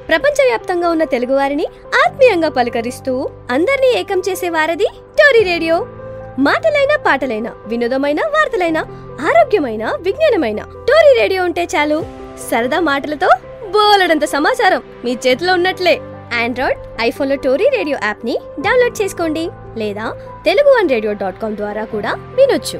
ప్రపంచవ్యాప్తంగా ఉన్న తెలుగువారిని ఆత్మీయంగా పలకరిస్తూ అందరినీ ఏకం చేసే వారధి టోరీ రేడియో. మాటలైన పాటలైన వినోదమైన వార్తలైన ఆరోగ్యమైన విజ్ఞానమైన టోరీ రేడియో ఉంటే చాలు. సరదా మాటలతో బోలెడంత సమాచారం మీ చేతిలో ఉన్నట్లే. ఆండ్రాయిడ్, ఐఫోన్లో టోరీ రేడియో యాప్ని డౌన్లోడ్ చేసుకోండి లేదా telugu1radio.com ద్వారా కూడా వినొచ్చు.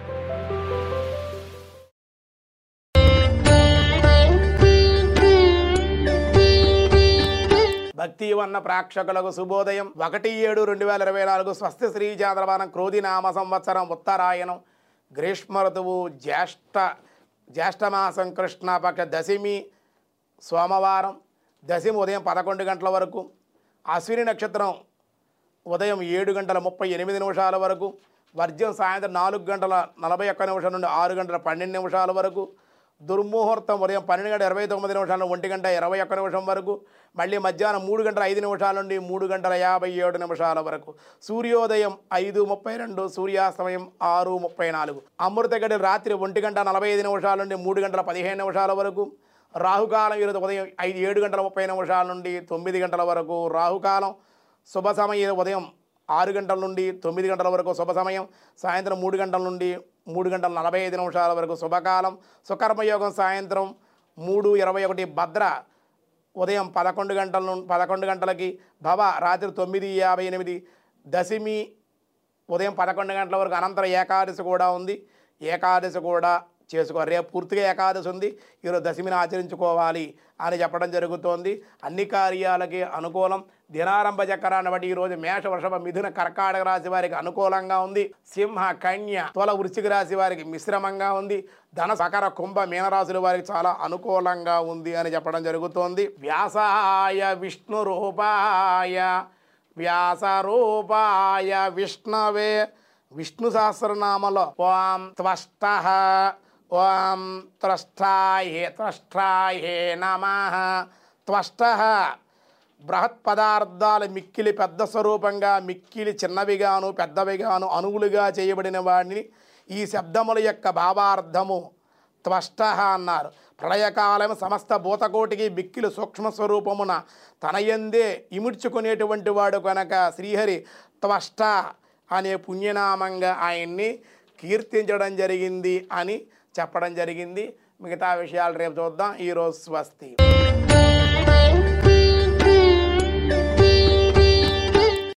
భక్తి వన్న ప్రేక్షకులకు శుభోదయం. 1/7/2024 స్వస్తి శ్రీ చాంద్రమానం క్రోధి నామ సంవత్సరం ఉత్తరాయణం గ్రీష్మ ఋతువు జ్యేష్ఠమాసం కృష్ణపక్ష దశమి సోమవారం. దశమి ఉదయం 11 గంటల వరకు, అశ్విని నక్షత్రం ఉదయం 7:38 వరకు, వర్జ్యం సాయంత్రం 4:41 నుండి 6:12 వరకు, దుర్ముహూర్తం ఉదయం 12:29 నుండి 1:21 వరకు, మళ్ళీ మధ్యాహ్నం 3:05 నుండి 3:57 వరకు, సూర్యోదయం 5:32, సూర్యాస్తమయం 6:34, అమృత గడి రాత్రి 1:45 నుండి 3:15 వరకు, రాహుకాలం ఈరోజు ఉదయం 7:30 నుండి 9 గంటల వరకు రాహుకాలం, శుభ సమయం ఉదయం 6 గంటల నుండి 9 గంటల వరకు శుభ సమయం, సాయంత్రం 3 గంటల నుండి 3:45 వరకు శుభకాలం, సుకర్మయోగం సాయంత్రం 3:21, భద్ర ఉదయం 11 గంటలకి, భవ రాత్రి 9:58, దశమి ఉదయం 11 గంటల వరకు, అనంతరం ఏకాదశి కూడా ఉంది. ఏకాదశి కూడా చేసుకోవాలి. రేపు పూర్తిగా ఏకాదశి ఉంది, ఈరోజు దశమిని ఆచరించుకోవాలి అని చెప్పడం జరుగుతోంది. అన్ని కార్యాలకి అనుకూలం. దినారంభ చక్రాన్ని బట్టి ఈరోజు మేష, వృషభ, మిథున, కర్కాటక రాశి వారికి అనుకూలంగా ఉంది. సింహ, కన్య, తుల, వృశ్చిక రాశి వారికి మిశ్రమంగా ఉంది. ధన, సకర, కుంభ, మీనరాశుల వారికి చాలా అనుకూలంగా ఉంది అని చెప్పడం జరుగుతోంది. వ్యాసాయ విష్ణు రూపాయ విష్ణవే, విష్ణు సహస్రనామలో ఓం త్వష్టః, ఓం త్వష్టాయే నమః. త్వష్టః బృహత్ పదార్థాలు మిక్కిలి పెద్ద స్వరూపంగా, మిక్కిలి చిన్నవిగాను పెద్దవిగాను అణువులుగా చేయబడిన వాడిని ఈ శబ్దముల యొక్క భావార్థము త్వష్టః అన్నారు. ప్రళయకాలం సమస్త భూతకోటికి మిక్కిలి సూక్ష్మ స్వరూపమున తనయందే ఇముడ్చుకునేటువంటి వాడు కనుక శ్రీహరి త్వష్ట అనే పుణ్యనామంగా ఆయన్ని కీర్తించడం జరిగింది అని చెప్పడం జరిగింది. మిగతా విషయాలు రేపు చూద్దాం. ఈరోజు స్వస్తి.